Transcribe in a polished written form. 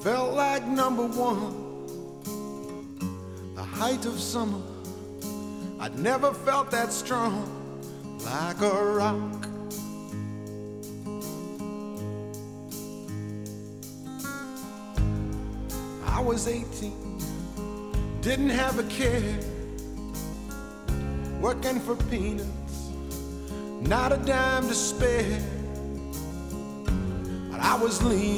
felt like number one. The height of summer, I'd never felt that strong, like a rock. I was 18, didn't have a care, working for peanuts, not a dime to spare. But I was lean